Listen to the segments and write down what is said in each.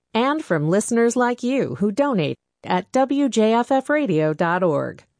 and from listeners like you who donate at wjffradio.org.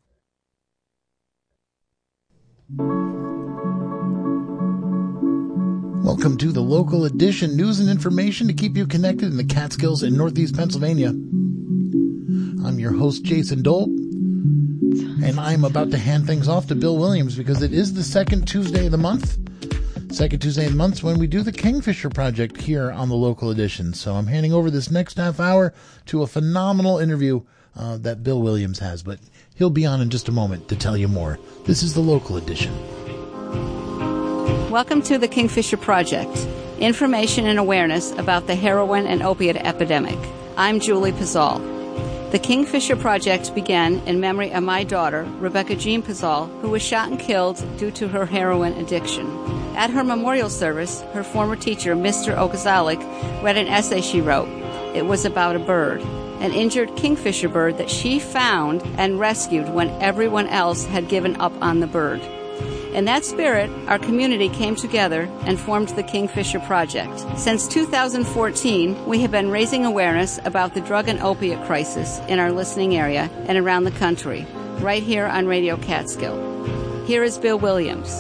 Welcome to the Local Edition, news and information to keep you connected in the Catskills in Northeast Pennsylvania. I'm your host, Jason Dole, and I'm about to hand things off to Bill Williams because it is the second Tuesday of the month. Second Tuesday of the month is when we do the Kingfisher Project here on the Local Edition. So I'm handing over this next half hour to a phenomenal interview that Bill Williams has, but he'll be on in just a moment to tell you more. This is the Local Edition. Welcome to the Kingfisher Project, information and awareness about the heroin and opiate epidemic. I'm Julie Pizzol. The Kingfisher Project began in memory of my daughter, Rebecca Jean Pizzol, who was shot and killed due to her heroin addiction. At her memorial service, her former teacher, Mr. Okazalik, read an essay she wrote. It was about a bird, an injured kingfisher bird that she found and rescued when everyone else had given up on the bird. In that spirit, our community came together and formed the Kingfisher Project. Since 2014, we have been raising awareness about the drug and opiate crisis in our listening area and around the country, right here on Radio Catskill. Here is Bill Williams.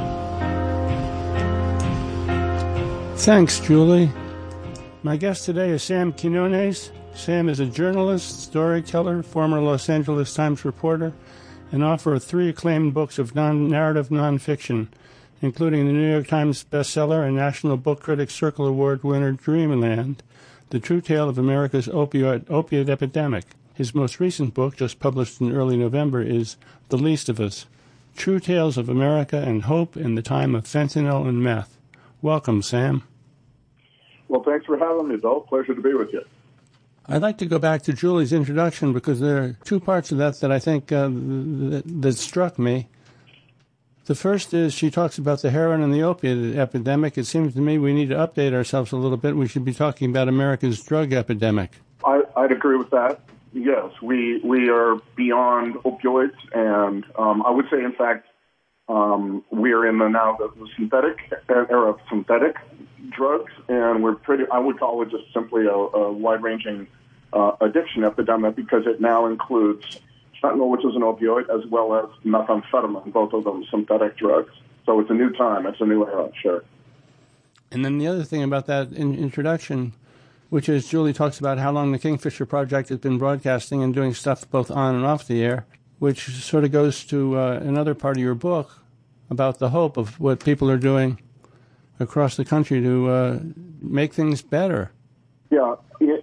Thanks, Julie. My guest today is Sam Quinones. Sam is a journalist, storyteller, former Los Angeles Times reporter, and author of 3 acclaimed books of narrative nonfiction, including the New York Times bestseller and National Book Critics Circle Award winner Dreamland, The True Tale of America's Opiate Epidemic. His most recent book, just published in early November, is The Least of Us, True Tales of America and Hope in the Time of Fentanyl and Meth. Welcome, Sam. Well, thanks for having me, Bill. Pleasure to be with you. I'd like to go back to Julie's introduction because there are 2 parts of that I think that struck me. The first is she talks about the heroin and the opiate epidemic. It seems to me we need to update ourselves a little bit. We should be talking about America's drug epidemic. I'd agree with that. Yes, we are beyond opioids, and I would say, in fact, we are in the synthetic era of synthetic drugs, and I would call it just simply a wide-ranging addiction epidemic because it now includes fentanyl, which is an opioid, as well as methamphetamine, both of them synthetic drugs. So it's a new time. It's a new era, sure. And then the other thing about that introduction, which is Julie talks about how long the Kingfisher Project has been broadcasting and doing stuff both on and off the air, which sort of goes to another part of your book about the hope of what people are doing across the country to make things better. Yeah,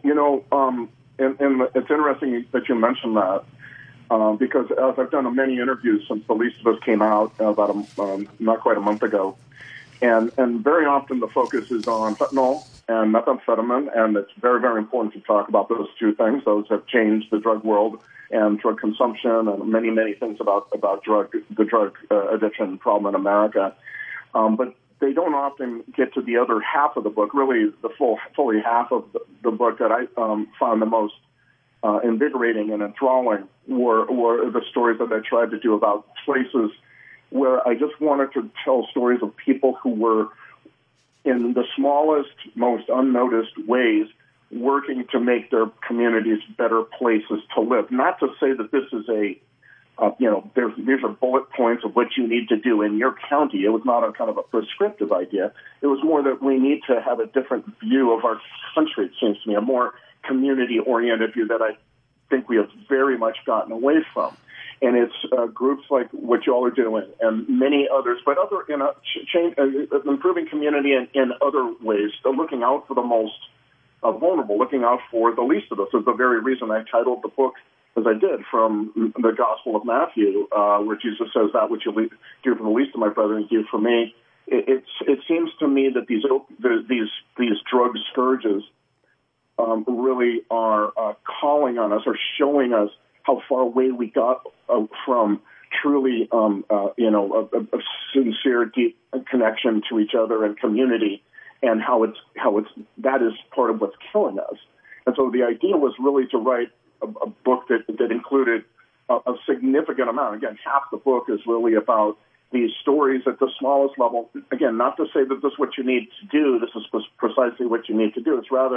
and it's interesting that you mentioned that because as I've done many interviews since The Least of Us came out about not quite a month ago, and very often the focus is on fentanyl and methamphetamine, and it's very, very important to talk about those 2 things. Those have changed the drug world and drug consumption and many, many things about the drug addiction problem in America. But they don't often get to the other half of the book, really the fully half of the book that I found the most invigorating and enthralling were the stories that I tried to do about places where I just wanted to tell stories of people who were in the smallest, most unnoticed ways working to make their communities better places to live. Not to say that this is these are bullet points of what you need to do in your county. It was not a kind of a prescriptive idea. It was more that we need to have a different view of our country, it seems to me, a more community-oriented view that I think we have very much gotten away from. And it's groups like what you all are doing and many others, but other improving community in other ways, looking out for the most vulnerable, looking out for the least of us is the very reason I titled the book as I did, from the Gospel of Matthew, where Jesus says, that which you do for the least of my brethren, do for me. It seems to me that these drug scourges really are calling on us or showing us how far away we got from truly, a sincere, deep connection to each other and community, and how that is part of what's killing us. And so the idea was really to write a book that included a significant amount. Again, half the book is really about these stories at the smallest level. Again, not to say that this is what you need to do. This is precisely what you need to do. It's rather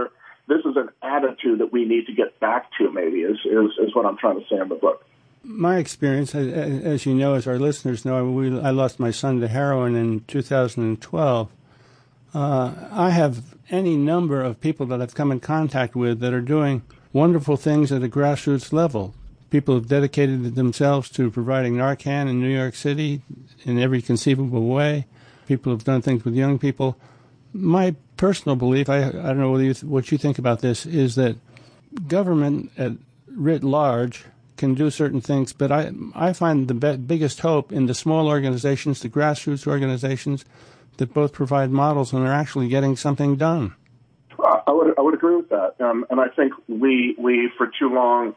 this is an attitude that we need to get back to, maybe, is what I'm trying to say in the book. My experience, as you know, as our listeners know, I lost my son to heroin in 2012. I have any number of people that I've come in contact with that are doing wonderful things at a grassroots level. People have dedicated themselves to providing Narcan in New York City in every conceivable way. People have done things with young people. My personal belief, I don't know what you think about this, is that government at writ large can do certain things, but I find the biggest hope in the small organizations, the grassroots organizations, that both provide models and are actually getting something done. I would agree with that, and I think we for too long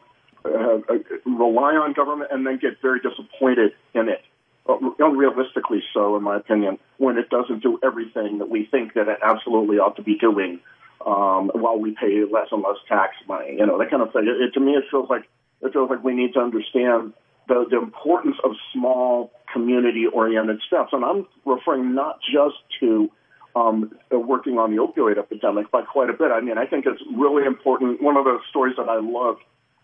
rely on government and then get very disappointed in it, unrealistically so, in my opinion, when it doesn't do everything that we think that it absolutely ought to be doing, while we pay less and less tax money, that kind of thing. To me, it feels like we need to understand the importance of small community-oriented steps. And I'm referring not just to working on the opioid epidemic, but quite a bit. I mean, I think it's really important. One of the stories that I love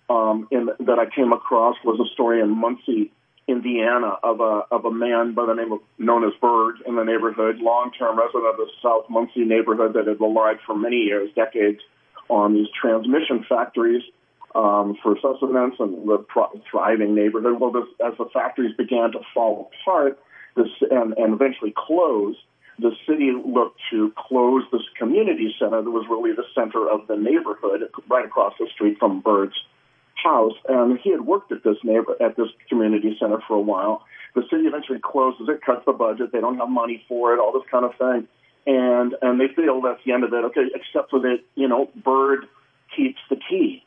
that I came across was a story in Muncie, Indiana, of a man by the name of known as Bird in the neighborhood, long-term resident of the South Muncie neighborhood that had relied for many years, decades, on these transmission factories for sustenance and the thriving neighborhood. Well, as the factories began to fall apart and eventually close, the city looked to close this community center that was really the center of the neighborhood, right across the street from Bird's house. And he had worked at this community center for a while. The city eventually closes it, cuts the budget. They don't have money for it, all this kind of thing. And they feel that's the end of it. Okay, except for that, Bird keeps the key.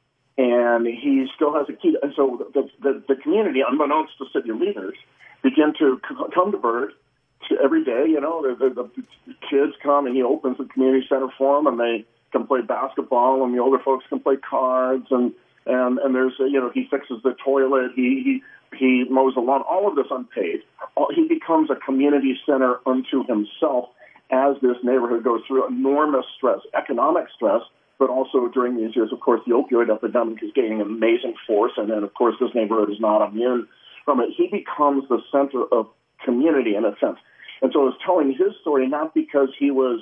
And he still has a key. And so the community, unbeknownst to city leaders, begin to come to Bird every day. The kids come and he opens the community center for them, and they can play basketball, and the older folks can play cards, and there's he fixes the toilet, he mows the lawn, all of this unpaid. He becomes a community center unto himself as this neighborhood goes through enormous stress, economic stress. But also during these years, of course, the opioid epidemic is gaining amazing force, and then, of course, this neighborhood is not immune from it. He becomes the center of community in a sense. And so I was telling his story not because he was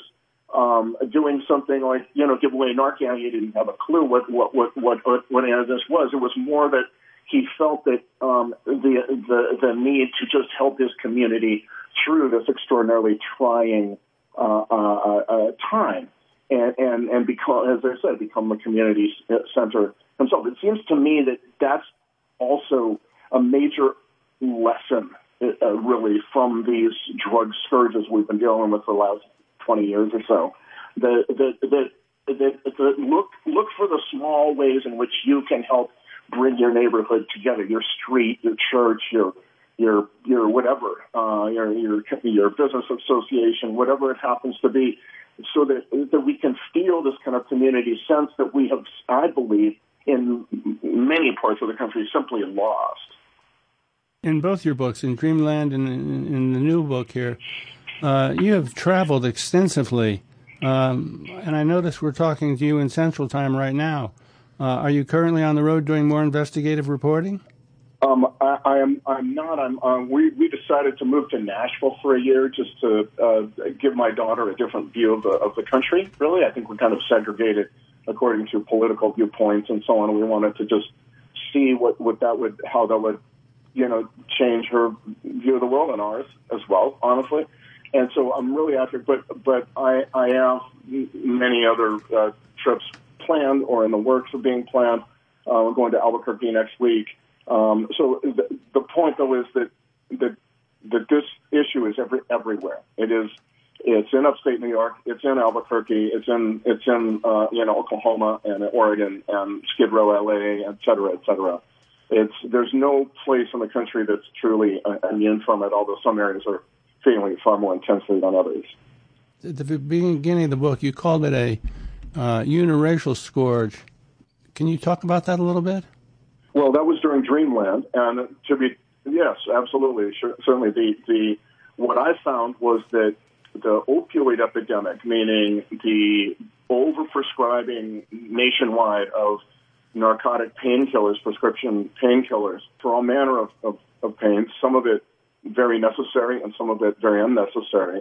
doing something like, give away Narcan. He didn't have a clue what any of this was. It was more that he felt that the need to just help his community through this extraordinarily trying time. And become, as I said, become a community center himself. It seems to me that that's also a major lesson, really, from these drug scourges we've been dealing with for the last 20 years or so. That look for the small ways in which you can help bring your neighborhood together, your street, your church, your whatever, your business association, whatever it happens to be, so that we can feel this kind of community sense that we have, I believe, in many parts of the country simply lost. In both your books, in Dreamland and in the new book here, you have traveled extensively, and I notice we're talking to you in Central Time right now. Are you currently on the road doing more investigative reporting? I'm not. We decided to move to Nashville for a year just to give my daughter a different view of the country. Really, I think we're kind of segregated according to political viewpoints and so on. We wanted to just see how that would, change her view of the world and ours as well, honestly. And so I'm really after, but I have many other trips planned or in the works of being planned. We're going to Albuquerque next week. So the point, though, is that this issue is everywhere. It's in upstate New York. It's in Albuquerque. It's in Oklahoma and Oregon and Skid Row, LA, et cetera, et cetera. There's no place in the country that's truly immune from it, although some areas are feeling it far more intensely than others. At the beginning of the book, you called it a uniracial scourge. Can you talk about that a little bit? Well, that was during Dreamland, and yes, absolutely, certainly. What I found was that the opioid epidemic, meaning the overprescribing nationwide of narcotic painkillers, prescription painkillers, for all manner of pain, some of it very necessary and some of it very unnecessary,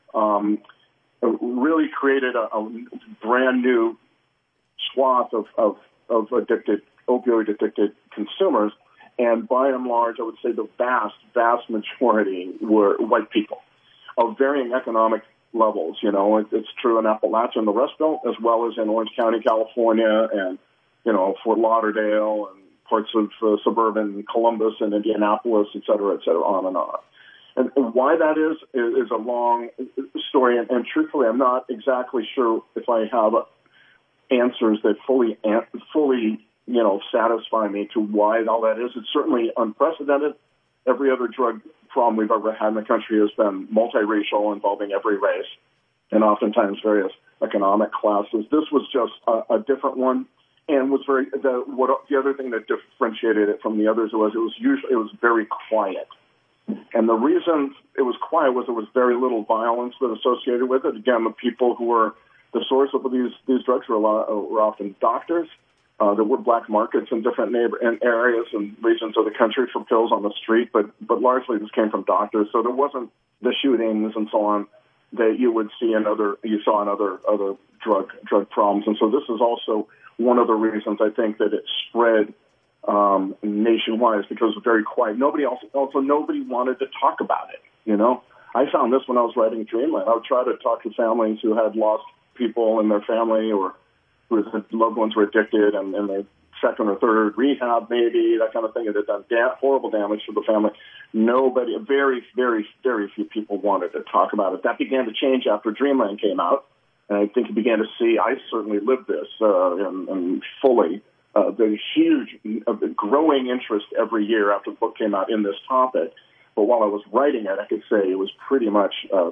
really created a brand new swath of opioid-addicted consumers. And by and large, I would say the vast majority were white people of varying economic levels. You know, it's true in Appalachia and the Rust Belt, as well as in Orange County, California, and, you know, Fort Lauderdale and parts of suburban Columbus and Indianapolis, et cetera, on and on. And why that is a long story. And truthfully, I'm not exactly sure if I have answers that fully, you know, satisfy me to why all that is. It's certainly unprecedented. Every other drug problem we've ever had in the country has been multiracial, involving every race, and oftentimes various economic classes. This was just a different one, and was the other thing that differentiated it from the others was it was very quiet. And the reason it was quiet was there was very little violence that associated with it. Again, the people who were the source of these drugs were often doctors. There were black markets in different areas and regions of the country for pills on the street, but largely this came from doctors. So there wasn't the shootings and so on that you saw in other drug problems. And so this is also one of the reasons I think that it spread nationwide, is because it was very quiet. Nobody wanted to talk about it. You know, I found this when I was writing Dreamland. I would try to talk to families who had lost people in their family, or whose loved ones were addicted, and their second or third rehab, maybe, that kind of thing. It had done horrible damage to the family. Nobody, very, very, very few people wanted to talk about it. That began to change after Dreamland came out, and I think you began to see, I certainly lived this and fully, the huge, growing interest every year after the book came out in this topic. But while I was writing it, I could say it was pretty much, a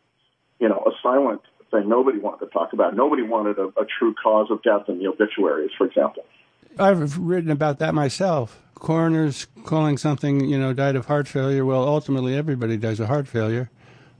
silent thing. Nobody wanted to talk about it. Nobody wanted a true cause of death in the obituaries, for example. I've written about that myself. Coroners calling something, died of heart failure. Well, ultimately, everybody dies of heart failure.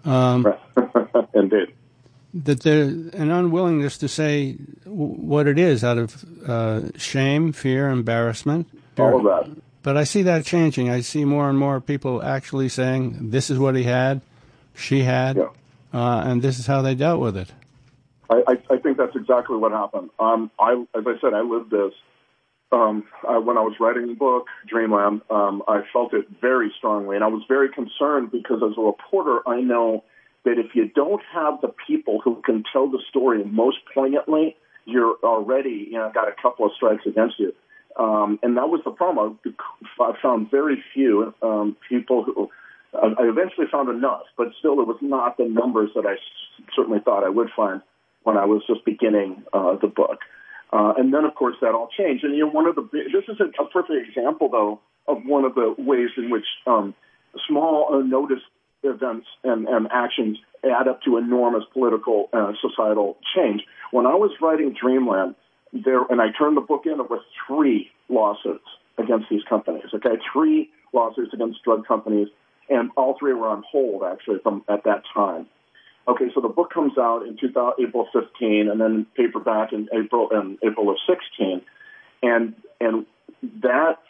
Indeed. That there's an unwillingness to say what it is out of shame, fear, embarrassment. All of that. But I see that changing. I see more and more people actually saying, this is what he had, she had, and this is how they dealt with it. I think that's exactly what happened. As I said, I lived this. When I was writing the book, Dreamland, I felt it very strongly, and I was very concerned because as a reporter, I know that if you don't have the people who can tell the story most poignantly, you're already got a couple of strikes against you. And that was the problem. I found very few people who. I eventually found enough, but still, it was not the numbers that I certainly thought I would find when I was just beginning the book. And then, of course, that all changed. And this is a perfect example, though, of one of the ways in which small unnoticed events and actions add up to enormous political societal change. When I was writing Dreamland, and I turned the book in, there were 3 lawsuits against these companies. Okay, 3 lawsuits against drug companies, and all 3 were on hold actually from at that time. Okay, so the book comes out in April 15, and then paperback in April of 16, and that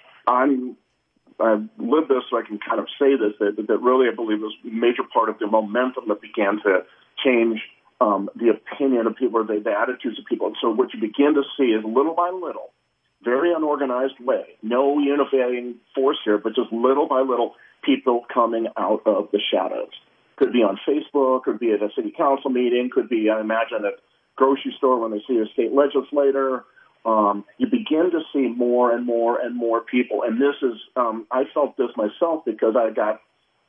I've lived this, so I can kind of say this, that really I believe was a major part of the momentum that began to change the opinion of people, or the attitudes of people. And so what you begin to see is little by little, very unorganized way, no unifying force here, but just little by little, people coming out of the shadows. Could be on Facebook, could be at a city council meeting, could be, I imagine, at a grocery store when they see a state legislator. You begin to see more and more and more people. And this is, I felt this myself because I got,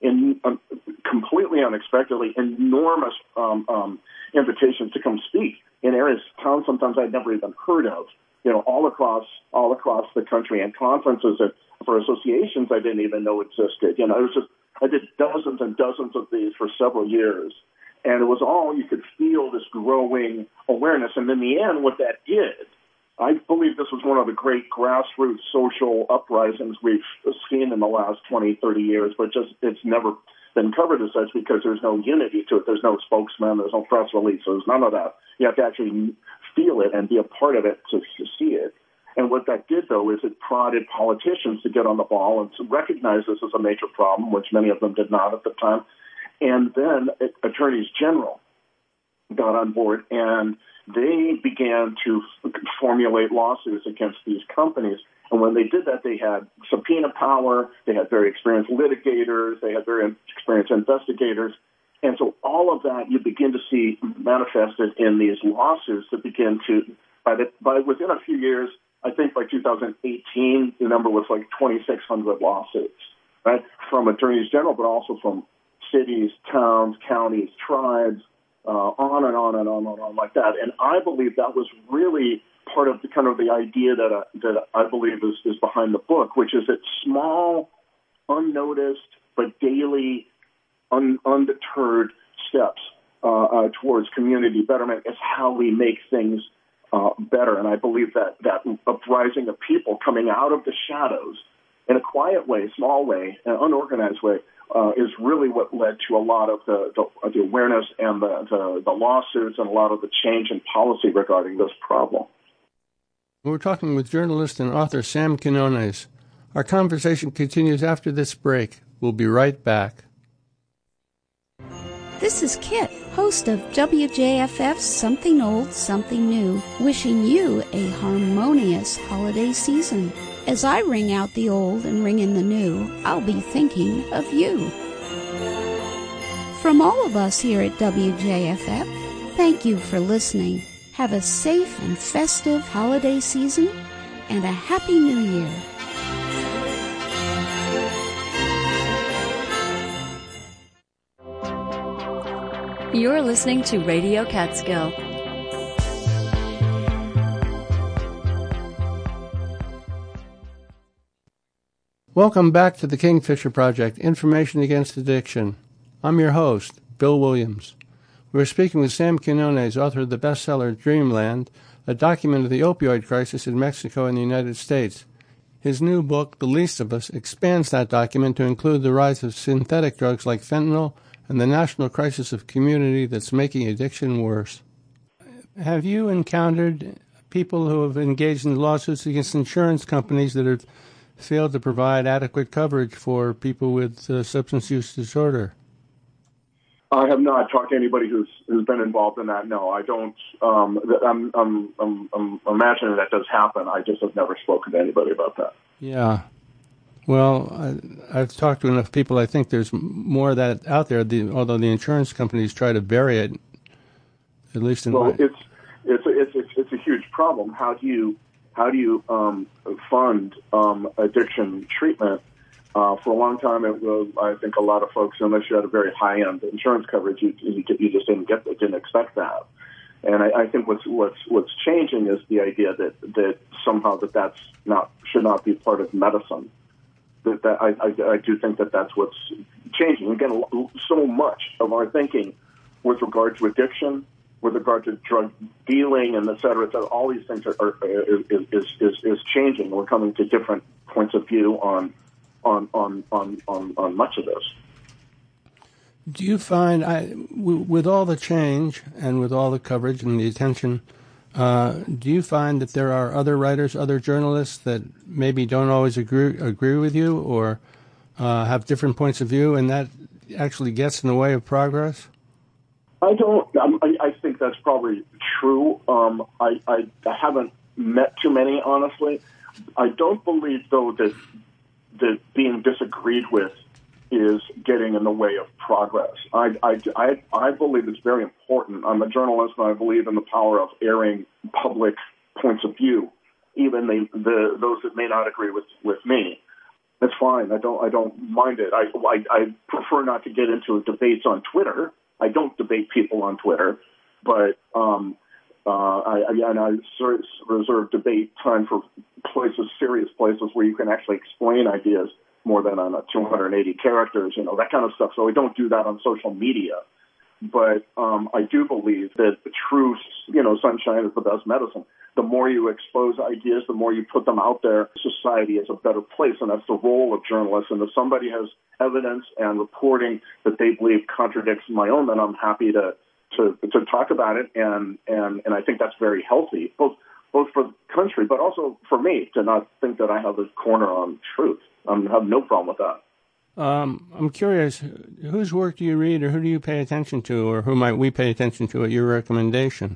completely unexpectedly, enormous invitations to come speak in areas, towns sometimes I'd never even heard of, all across the country, and conferences for associations I didn't even know existed. It was just, I did dozens and dozens of these for several years. And it was all, you could feel this growing awareness. And in the end, what that did, I believe this was one of the great grassroots social uprisings we've seen in the last 20, 30 years, but just it's never been covered as such because there's no unity to it. There's no spokesman, there's no press release, there's none of that. You have to actually feel it and be a part of it to see it. And what that did, though, is it prodded politicians to get on the ball and to recognize this as a major problem, which many of them did not at the time. And then attorneys general got on board, and they began to formulate lawsuits against these companies. And when they did that, they had subpoena power, they had very experienced litigators, they had very experienced investigators. And so all of that you begin to see manifested in these lawsuits that begin to, by within a few years, I think by 2018, the number was like 2,600 lawsuits, right, from attorneys general, but also from cities, towns, counties, tribes, on and on and on and on like that. And I believe that was really part of the kind of the idea that I believe is behind the book, which is that small, unnoticed, but daily, undeterred steps towards community betterment is how we make things better. And I believe that uprising of people coming out of the shadows in a quiet way, small way, an unorganized way, is really what led to a lot of the awareness and the lawsuits and a lot of the change in policy regarding this problem. We're talking with journalist and author Sam Quinones. Our conversation continues after this break. We'll be right back. This is Kit, host of WJFF's Something Old, Something New, wishing you a harmonious holiday season. As I ring out the old and ring in the new, I'll be thinking of you. From all of us here at WJFF, thank you for listening. Have a safe and festive holiday season and a Happy New Year. You're listening to Radio Catskill. Welcome back to the Kingfisher Project, Information Against Addiction. I'm your host, Bill Williams. We're speaking with Sam Quinones, author of the bestseller Dreamland, a document of the opioid crisis in Mexico and the United States. His new book, The Least of Us, expands that document to include the rise of synthetic drugs like fentanyl and the national crisis of community that's making addiction worse. Have you encountered people who have engaged in lawsuits against insurance companies that have failed to provide adequate coverage for people with substance use disorder? I have not talked to anybody who's been involved in that. No, I don't. I'm imagining that does happen. I just have never spoken to anybody about that. Yeah. Well, I've talked to enough people. I think there's more of that out there. Although the insurance companies try to bury it, at least in it's a huge problem. How do you fund addiction treatment? For a long time, I think a lot of folks, unless you had a very high-end insurance coverage, you just didn't expect that. And I think what's changing is the idea that somehow that should not be part of medicine. I do think that's what's changing. Again, so much of our thinking with regard to addiction, with regard to drug dealing, and et cetera, all these things is changing. We're coming to different points of view on much of this. Do you find, with all the change and with all the coverage and the attention, do you find that there are other writers, other journalists that maybe don't always agree with you or have different points of view, and that actually gets in the way of progress? I don't. I think that's probably true. I haven't met too many, honestly. I don't believe, though, that being disagreed with is getting in the way of progress. I believe it's very important. I'm a journalist, and I believe in the power of airing public points of view, even those that may not agree with me. That's fine. I don't mind it. I prefer not to get into debates on Twitter. I don't debate people on Twitter, but I reserve debate time for serious places where you can actually explain ideas more than on 280 characters, that kind of stuff. So I don't do that on social media. But I do believe that the true, sunshine is the best medicine. The more you expose ideas, the more you put them out there, society is a better place. And that's the role of journalists. And if somebody has evidence and reporting that they believe contradicts my own, then I'm happy to talk about it, and I think that's very healthy, both for the country, but also for me to not think that I have a corner on truth. I have no problem with that. I'm curious, whose work do you read, or who do you pay attention to, or who might we pay attention to at your recommendation?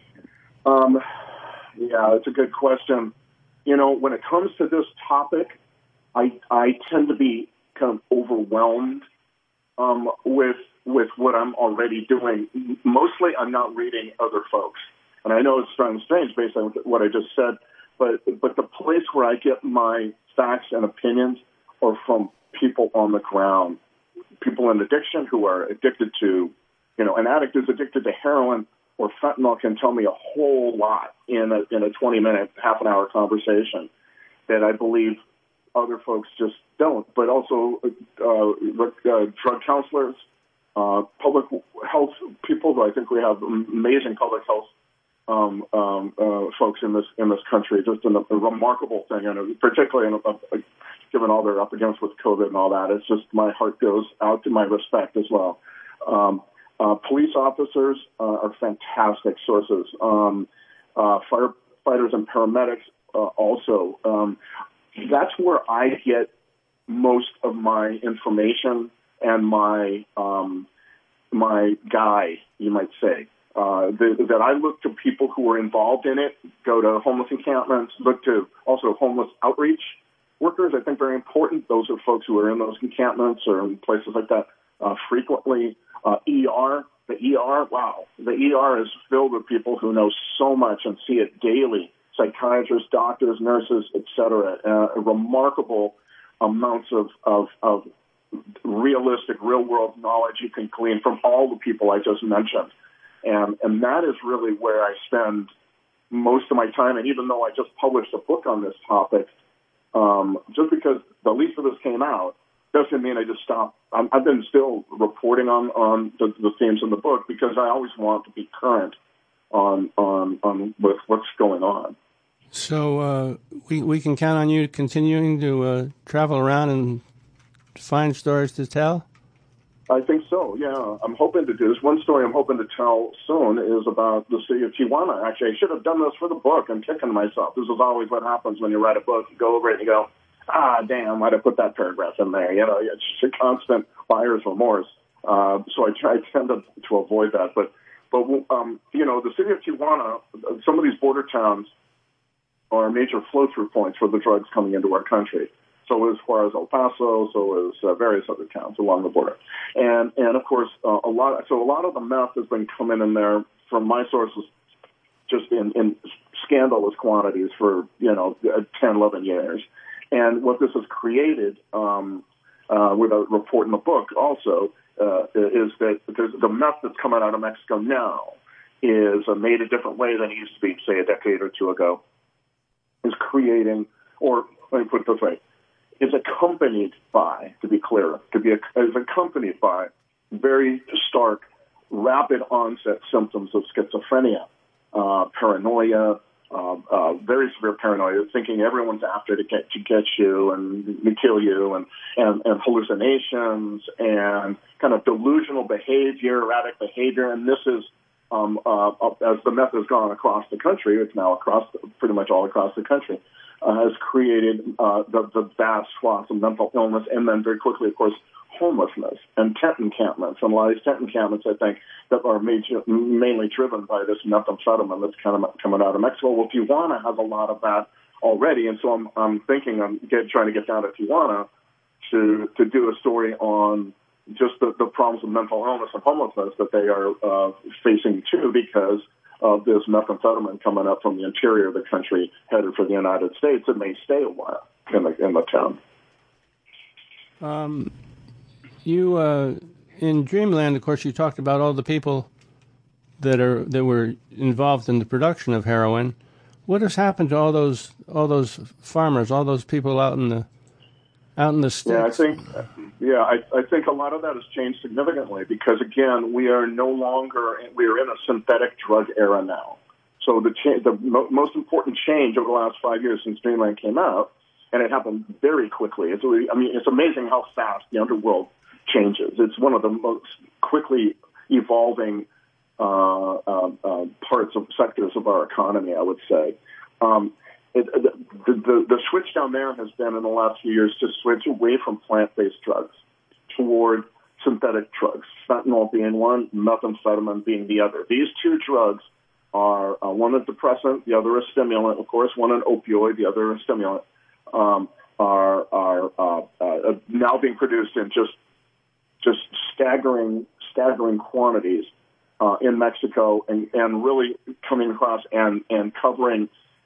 Yeah, it's a good question. When it comes to this topic, I tend to be kind of overwhelmed with what I'm already doing. Mostly, I'm not reading other folks, and I know it's strange based on what I just said, but the place where I get my facts and opinions are from people on the ground, people in addiction who are addicted to, an addict who's addicted to heroin or fentanyl can tell me a whole lot in a 20-minute, half-an-hour conversation that I believe other folks just don't. But also drug counselors, public health people. I think we have amazing public health folks in this country. Just a remarkable thing, and particularly given all they're up against with COVID and all that. It's just my heart goes out to my respect as well. Police officers are fantastic sources. Firefighters and paramedics also. That's where I get most of my information and my guide, you might say. That I look to people who are involved in it, go to homeless encampments, look to also homeless outreach workers. I think very important. Those are folks who are in those encampments or in places like that frequently. ER, the ER, wow. The ER is filled with people who know so much and see it daily. Psychiatrists, doctors, nurses, etc. Remarkable amounts of realistic, real-world knowledge you can glean from all the people I just mentioned. And that is really where I spend most of my time. And even though I just published a book on this topic, just because the least of this came out doesn't mean I just stopped. I've been still reporting on the themes in the book because I always want to be current on with what's going on. So we can count on you continuing to travel around and find stories to tell? I think so, yeah. I'm hoping to do this. One story I'm hoping to tell soon is about the city of Tijuana. Actually, I should have done this for the book. I'm kicking myself. This is always what happens when you write a book. You go over it and you go, damn, why'd I put that paragraph in there? It's a constant buyer's remorse. So I tend to avoid that. But the city of Tijuana, some of these border towns are major flow-through points for the drugs coming into our country. So as far as El Paso, so as various other towns along the border, and of course a lot of the meth has been coming in there from my sources, just in scandalous quantities for 10, 11 years, and what this has created, with a report in the book also, is that the meth that's coming out of Mexico now is made a different way than it used to be, say, a decade or two ago, is creating, or let me put it this way, is accompanied by, to be clear, is accompanied by very stark, rapid onset symptoms of schizophrenia, paranoia, very severe paranoia, thinking everyone's after to get you and to kill you, and hallucinations and kind of delusional behavior, erratic behavior, and this is as the meth has gone across the country, it's now pretty much all across the country. Has created the vast swaths of mental illness, and then very quickly, of course, homelessness and tent encampments. And a lot of these tent encampments, I think, that are mainly driven by this methamphetamine that's kind of coming out of Mexico. Well, Tijuana has a lot of that already, and so I'm thinking trying to get down to Tijuana to do a story on just the problems of mental illness and homelessness that they are facing too, because of this methamphetamine coming up from the interior of the country, headed for the United States. It may stay a while in the town. You in Dreamland, of course, you talked about all the people that were involved in the production of heroin. What has happened to all those farmers, all those people out in the sticks? I think a lot of that has changed significantly because, again, we are in a synthetic drug era now. So the most important change over the last 5 years since Dreamland came out, and it happened very quickly. It's amazing how fast the underworld changes. It's one of the most quickly evolving parts of sectors of our economy, I would say. The switch down there has been in the last few years to switch away from plant-based drugs toward synthetic drugs, fentanyl being one, methamphetamine being the other. These two drugs are one a depressant, the other a stimulant, of course, one an opioid, the other a stimulant, are now being produced in just staggering quantities in Mexico, and really coming across and covering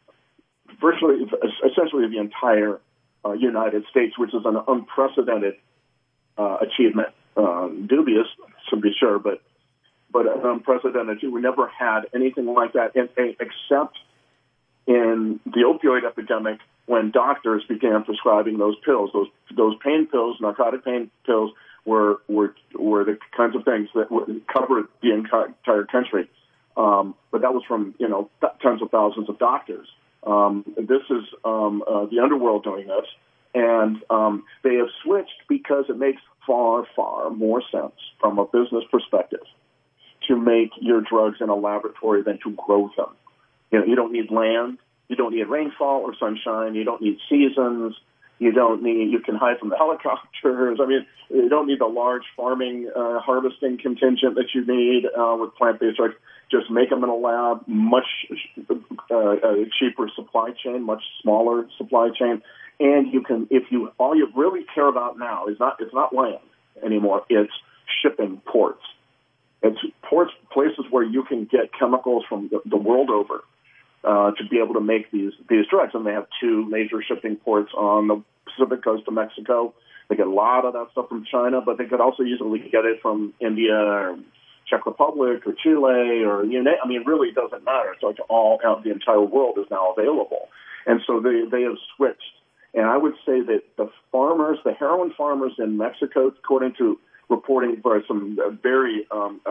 essentially the entire United States, which is an unprecedented achievement. Dubious, to be sure, but an unprecedented. We never had anything like that, except in the opioid epidemic, when doctors began prescribing those pills, those pain pills, narcotic pain pills, were the kinds of things that covered the entire country. But that was from tens of thousands of doctors. This is the underworld doing this, and they have switched because it makes far more sense from a business perspective to make your drugs in a laboratory than to grow them. You don't need land, you don't need rainfall or sunshine, you don't need seasons, you can hide from the helicopters. I mean, you don't need the large farming, harvesting contingent that you need with plant-based drugs. Just make them in a lab, much cheaper supply chain, much smaller supply chain. And you can, all you really care about now it's not land anymore. It's shipping ports. It's ports, places where you can get chemicals from the world over to be able to make these drugs. And they have two major shipping ports on the Pacific coast of Mexico. They get a lot of that stuff from China, but they could also easily get it from India or Czech Republic or Chile or I mean, it really doesn't matter. It's like all out, the entire world is now available. And so they have switched. And I would say that the heroin farmers in Mexico, according to reporting by some very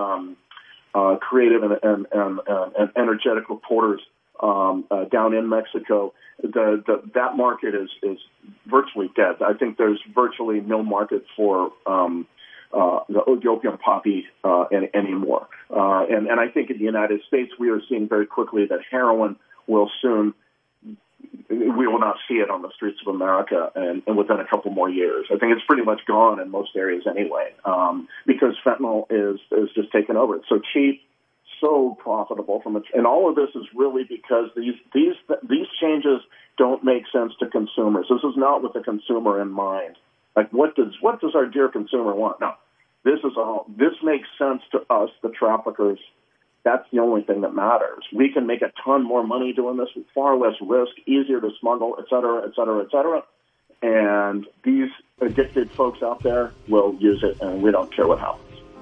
creative and energetic reporters down in Mexico, that market is virtually dead. I think there's virtually no market for the opium poppy anymore. And I think in the United States, we are seeing very quickly that heroin will soon, we will not see it on the streets of America and within a couple more years. I think it's pretty much gone in most areas anyway, because fentanyl is just taken over. It's so cheap, so profitable and all of this is really because these changes don't make sense to consumers. This is not with the consumer in mind. Like, what does our dear consumer want? No, this makes sense to us, the traffickers. That's the only thing that matters. We can make a ton more money doing this with far less risk, easier to smuggle, et cetera, et cetera, et cetera. And these addicted folks out there will use it, and we don't care what happens.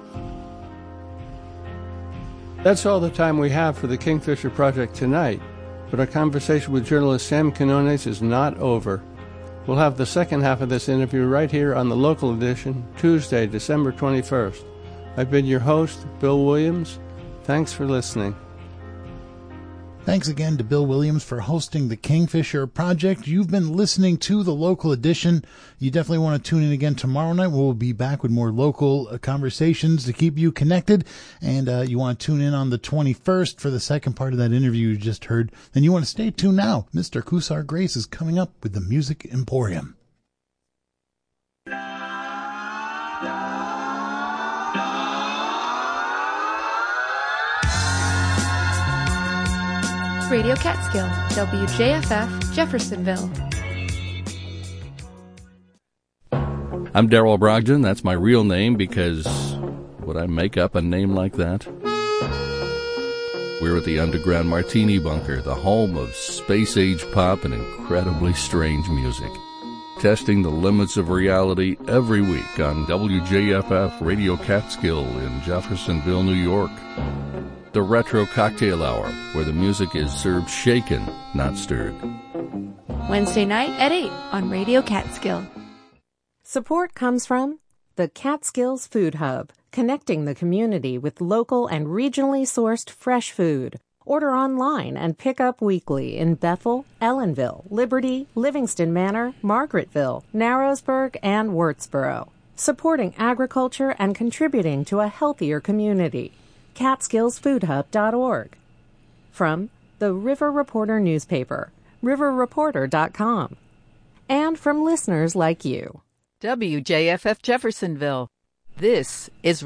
That's all the time we have for the Kingfisher Project tonight, but our conversation with journalist Sam Quinones is not over. We'll have the second half of this interview right here on the local edition, Tuesday, December 21st. I've been your host, Bill Williams. Thanks for listening. Thanks again to Bill Williams for hosting the Kingfisher Project. You've been listening to the local edition. You definitely want to tune in again tomorrow night. We'll be back with more local conversations to keep you connected. And you want to tune in on the 21st for the second part of that interview you just heard. Then you want to stay tuned now. Mr. Kusar Grace is coming up with the Music Emporium. Radio Catskill, WJFF, Jeffersonville. I'm Darrell Brogdon. That's my real name because would I make up a name like that? We're at the Underground Martini Bunker, the home of space-age pop and incredibly strange music. Testing the limits of reality every week on WJFF Radio Catskill in Jeffersonville, New York. The Retro Cocktail Hour, where the music is served shaken, not stirred. Wednesday night at 8 on Radio Catskill. Support comes from the Catskills Food Hub, connecting the community with local and regionally sourced fresh food. Order online and pick up weekly in Bethel, Ellenville, Liberty, Livingston Manor, Margaretville, Narrowsburg, and Wurtsboro. Supporting agriculture and contributing to a healthier community. CatskillsFoodHub.org. From the River Reporter newspaper, riverreporter.com. And from listeners like you. WJFF Jeffersonville. This is